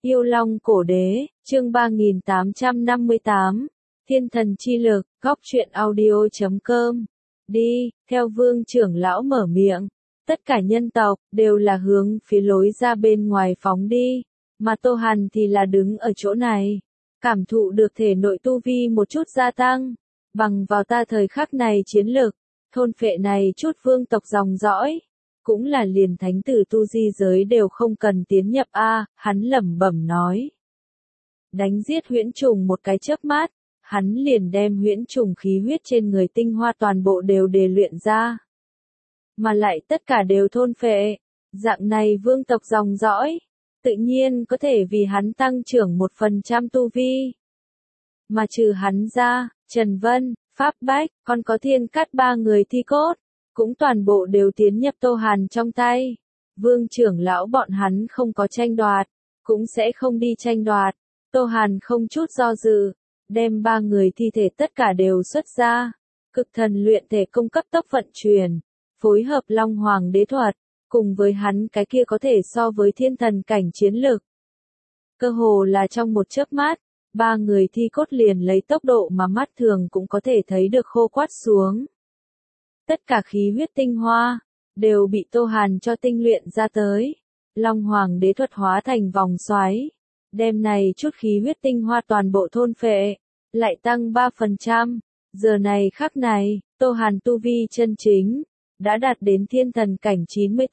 Yêu Long Cổ Đế, chương 3858, Thiên Thần Chi Lực, góc truyện audio.com. Đi, theo Vương trưởng lão mở miệng, tất cả nhân tộc đều là hướng phía lối ra bên ngoài phóng đi, mà Tô Hàn thì là đứng ở chỗ này, cảm thụ được thể nội tu vi một chút gia tăng, bằng vào ta thời khắc này chiến lực, thôn phệ này chút vương tộc dòng dõi. Cũng là liền thánh tử tu di giới đều không cần tiến nhập a, hắn lẩm bẩm nói. Đánh giết huyễn trùng một cái chớp mắt, hắn liền đem huyễn trùng khí huyết trên người tinh hoa toàn bộ đều đề luyện ra. Mà lại tất cả đều thôn phệ, dạng này vương tộc dòng dõi, tự nhiên có thể vì hắn tăng trưởng 1% tu vi. Mà trừ hắn ra, Trần Vân, Pháp Bách, còn có Thiên Cát ba người thi cốt. Cũng toàn bộ đều tiến nhập Tô Hàn trong tay. Vương trưởng lão bọn hắn không có tranh đoạt, cũng sẽ không đi tranh đoạt. Tô Hàn không chút do dự, đem ba người thi thể tất cả đều xuất ra. Cực thần luyện thể công cấp tốc vận chuyển, phối hợp Long Hoàng đế thuật, cùng với hắn cái kia có thể so với thiên thần cảnh chiến lực. Cơ hồ là trong một chớp mắt, ba người thi cốt liền lấy tốc độ mà mắt thường cũng có thể thấy được khô quắt xuống. Tất cả khí huyết tinh hoa, đều bị Tô Hàn cho tinh luyện ra tới. Long Hoàng đế thuật hóa thành vòng xoáy. Đem này chút khí huyết tinh hoa toàn bộ thôn phệ, lại tăng 3%. Giờ này khắc này, Tô Hàn tu vi chân chính, đã đạt đến thiên thần cảnh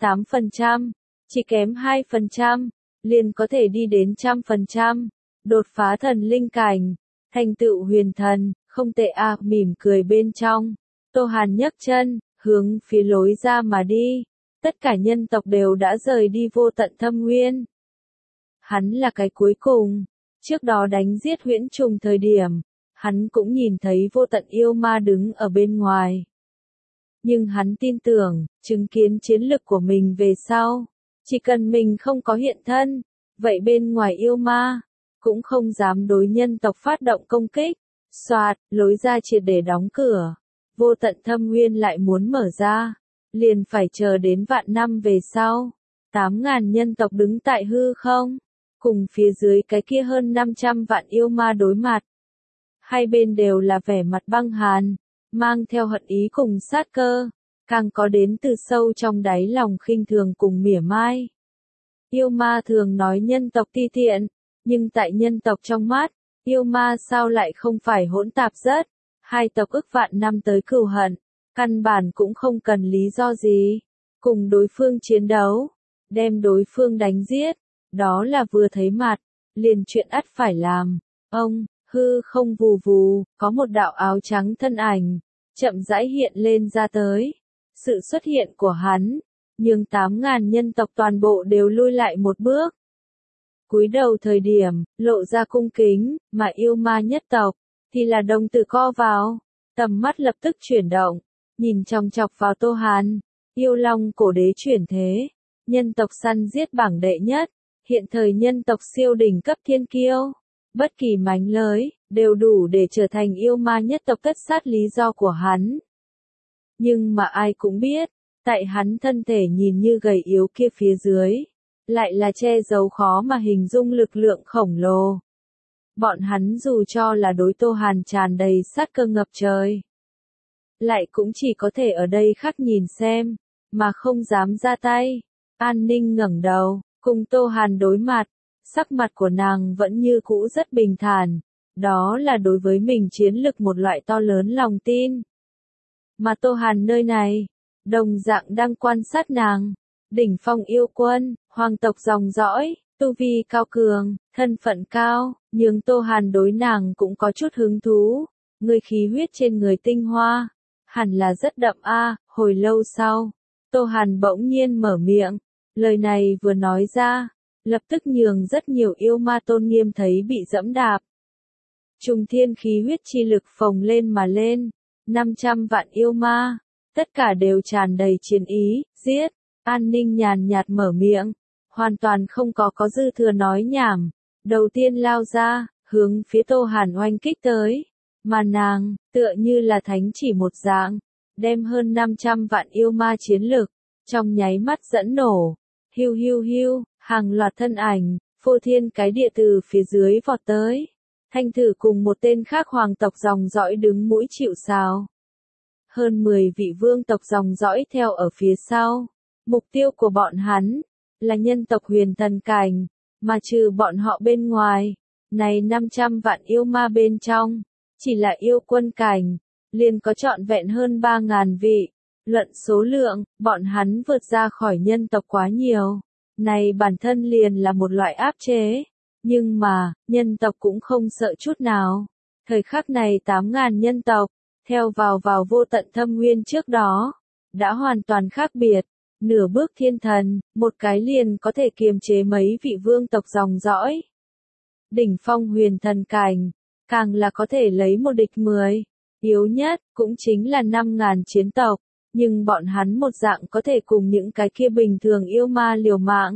98%. Chỉ kém 2%, liền có thể đi đến 100%. Đột phá thần linh cảnh, thành tựu huyền thần, không tệ a, mỉm cười bên trong. Tô Hàn nhấc chân, hướng phía lối ra mà đi. Tất cả nhân tộc đều đã rời đi vô tận thâm nguyên. Hắn là cái cuối cùng. Trước đó đánh giết huyễn trùng thời điểm, hắn cũng nhìn thấy vô tận yêu ma đứng ở bên ngoài. Nhưng hắn tin tưởng, chứng kiến chiến lực của mình về sau. Chỉ cần mình không có hiện thân, vậy bên ngoài yêu ma, cũng không dám đối nhân tộc phát động công kích. Soạt, lối ra triệt để đóng cửa. Vô tận thâm nguyên lại muốn mở ra, liền phải chờ đến vạn năm về sau. 8.000 nhân tộc đứng tại hư không, cùng phía dưới cái kia hơn 500 vạn yêu ma đối mặt. Hai bên đều là vẻ mặt băng hàn, mang theo hận ý cùng sát cơ, càng có đến từ sâu trong đáy lòng khinh thường cùng mỉa mai. Yêu ma thường nói nhân tộc ti tiện, nhưng tại nhân tộc trong mắt, yêu ma sao lại không phải hỗn tạp rất. Hai tộc ức vạn năm tới cừu hận, căn bản cũng không cần lý do gì. Cùng đối phương chiến đấu, đem đối phương đánh giết, đó là vừa thấy mặt, liền chuyện ắt phải làm. Ông, hư không vù vù, có một đạo áo trắng thân ảnh, chậm rãi hiện lên ra tới. Sự xuất hiện của hắn, nhưng 8.000 nhân tộc toàn bộ đều lui lại một bước. Cúi đầu thời điểm, lộ ra cung kính, mà yêu ma nhất tộc thì là đồng tử co vào, tầm mắt lập tức chuyển động, nhìn chòng chọc vào Tô Hàn. Yêu Long Cổ Đế chuyển thế, nhân tộc săn giết bảng đệ nhất, hiện thời nhân tộc siêu đỉnh cấp thiên kiêu, bất kỳ mánh lới, đều đủ để trở thành yêu ma nhất tộc tất sát lý do của hắn. Nhưng mà ai cũng biết, tại hắn thân thể nhìn như gầy yếu kia phía dưới, lại là che giấu khó mà hình dung lực lượng khổng lồ. Bọn hắn dù cho là đối Tô Hàn tràn đầy sát cơ ngập trời, lại cũng chỉ có thể ở đây khắc nhìn xem, mà không dám ra tay. An Ninh ngẩng đầu, cùng Tô Hàn đối mặt, sắc mặt của nàng vẫn như cũ rất bình thản, đó là đối với mình chiến lực một loại to lớn lòng tin. Mà Tô Hàn nơi này, đồng dạng đang quan sát nàng, đỉnh phong yêu quân, hoàng tộc dòng dõi. Tu vi cao cường, thân phận cao, nhưng Tô Hàn đối nàng cũng có chút hứng thú. Người khí huyết trên người tinh hoa, hẳn là rất đậm a. Hồi lâu sau, Tô Hàn bỗng nhiên mở miệng, lời này vừa nói ra, lập tức nhường rất nhiều yêu ma tôn nghiêm thấy bị dẫm đạp. Trùng thiên khí huyết chi lực phồng lên mà lên, 500 vạn yêu ma, tất cả đều tràn đầy chiến ý, giết. An Ninh nhàn nhạt mở miệng, hoàn toàn không có dư thừa nói nhảm, đầu tiên lao ra, hướng phía Tô Hàn oanh kích tới, mà nàng, tựa như là thánh chỉ một dạng, đem hơn 500 vạn yêu ma chiến lực, trong nháy mắt dẫn nổ, hiu hiu hiu, hàng loạt thân ảnh, phô thiên cái địa từ phía dưới vọt tới. Thanh thử cùng một tên khác hoàng tộc dòng dõi đứng mũi chịu sào. Hơn 10 vị vương tộc dòng dõi theo ở phía sau. Mục tiêu của bọn hắn là nhân tộc Huyền Thần Cảnh, mà trừ bọn họ bên ngoài, này 500 vạn yêu ma bên trong, chỉ là yêu quân cảnh, liền có trọn vẹn hơn 3.000 vị. Luận số lượng, bọn hắn vượt ra khỏi nhân tộc quá nhiều. Này bản thân liền là một loại áp chế. Nhưng mà, nhân tộc cũng không sợ chút nào. Thời khắc này 8.000 nhân tộc, theo vào vô tận thâm nguyên trước đó, đã hoàn toàn khác biệt. Nửa bước thiên thần, một cái liền có thể kiềm chế mấy vị vương tộc dòng dõi. Đỉnh phong Huyền Thần Cảnh, càng là có thể lấy một địch 10. Yếu nhất, cũng chính là 5.000 chiến tộc. Nhưng bọn hắn một dạng có thể cùng những cái kia bình thường yêu ma liều mạng.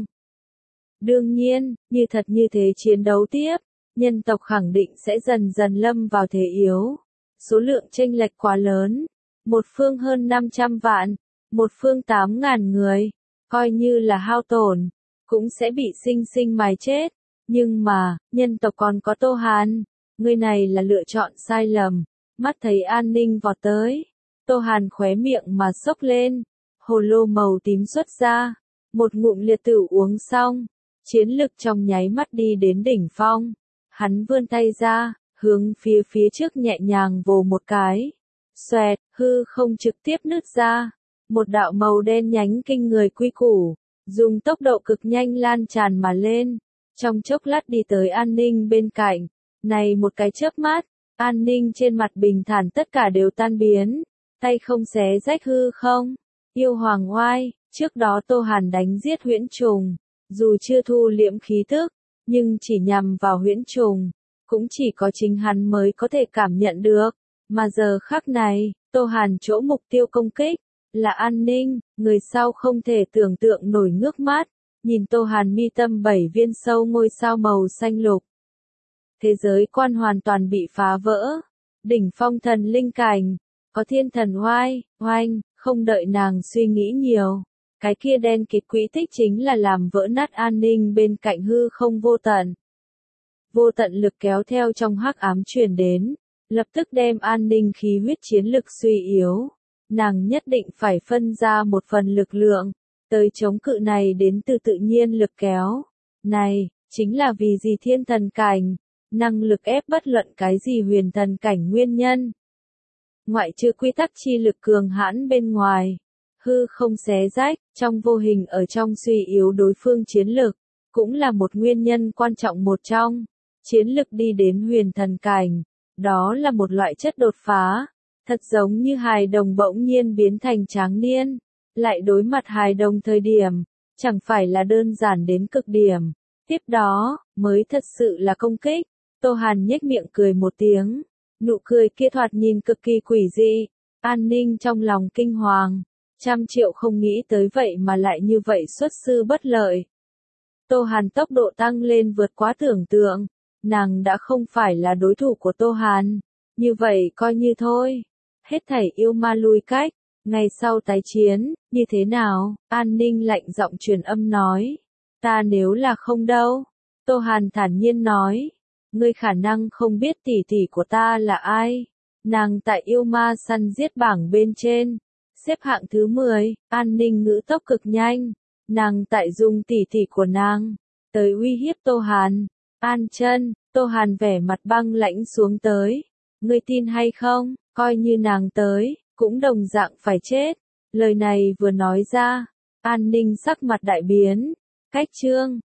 Đương nhiên, như thật như thế chiến đấu tiếp, nhân tộc khẳng định sẽ dần dần lâm vào thế yếu. Số lượng chênh lệch quá lớn. Một phương hơn 500 vạn, một phương 8.000 người, coi như là hao tổn, cũng sẽ bị sinh sinh mài chết. Nhưng mà, nhân tộc còn có Tô Hàn, người này là lựa chọn sai lầm. Mắt thấy An Ninh vọt tới, Tô Hàn khóe miệng mà xốc lên, hồ lô màu tím xuất ra, một ngụm liệt tử uống xong, chiến lực trong nháy mắt đi đến đỉnh phong. Hắn vươn tay ra, hướng phía trước nhẹ nhàng vồ một cái. Xoẹt, hư không trực tiếp nứt ra. Một đạo màu đen nhánh kinh người quy củ, dùng tốc độ cực nhanh lan tràn mà lên. Trong chốc lát đi tới An Ninh bên cạnh. Này một cái chớp mắt, An Ninh trên mặt bình thản tất cả đều tan biến. Tay không xé rách hư không. Yêu hoàng oai, trước đó Tô Hàn đánh giết huyễn trùng. Dù chưa thu liễm khí tức, nhưng chỉ nhằm vào huyễn trùng, cũng chỉ có chính hắn mới có thể cảm nhận được. Mà giờ khắc này, Tô Hàn chỗ mục tiêu công kích, là An Ninh, người sau không thể tưởng tượng nổi ngước mắt, nhìn Tô Hàn mi tâm 7 viên sâu ngôi sao màu xanh lục. Thế giới quan hoàn toàn bị phá vỡ, đỉnh phong thần linh cảnh, có thiên thần oanh, không đợi nàng suy nghĩ nhiều. Cái kia đen kịt quỹ tích chính là làm vỡ nát An Ninh bên cạnh hư không vô tận. Vô tận lực kéo theo trong hắc ám truyền đến, lập tức đem An Ninh khí huyết chiến lực suy yếu. Nàng nhất định phải phân ra một phần lực lượng, tới chống cự này đến từ tự nhiên lực kéo. Này, chính là vì gì thiên thần cảnh, năng lực ép bất luận cái gì huyền thần cảnh nguyên nhân. Ngoại trừ quy tắc chi lực cường hãn bên ngoài, hư không xé rách, trong vô hình ở trong suy yếu đối phương chiến lực, cũng là một nguyên nhân quan trọng một trong. Chiến lực đi đến huyền thần cảnh, đó là một loại chất đột phá, thật giống như hài đồng bỗng nhiên biến thành tráng niên, lại đối mặt hài đồng thời điểm, chẳng phải là đơn giản đến cực điểm, tiếp đó, mới thật sự là công kích. Tô Hàn nhếch miệng cười một tiếng, nụ cười kia thoạt nhìn cực kỳ quỷ dị. An Ninh trong lòng kinh hoàng, 100.000.000 không nghĩ tới vậy mà lại như vậy xuất sư bất lợi. Tô Hàn tốc độ tăng lên vượt quá tưởng tượng, nàng đã không phải là đối thủ của Tô Hàn, như vậy coi như thôi. Hết thảy yêu ma lui cách, ngày sau tái chiến, như thế nào? An Ninh lạnh giọng truyền âm nói, ta nếu là không đâu. Tô Hàn thản nhiên nói, ngươi khả năng không biết tỷ tỷ của ta là ai. Nàng tại yêu ma săn giết bảng bên trên, xếp hạng thứ 10, An Ninh ngữ tốc cực nhanh. Nàng tại dùng tỷ tỷ của nàng, tới uy hiếp Tô Hàn. An chân, Tô Hàn vẻ mặt băng lãnh xuống tới. Ngươi tin hay không, coi như nàng tới, cũng đồng dạng phải chết. Lời này vừa nói ra, An Ninh sắc mặt đại biến. Cách chương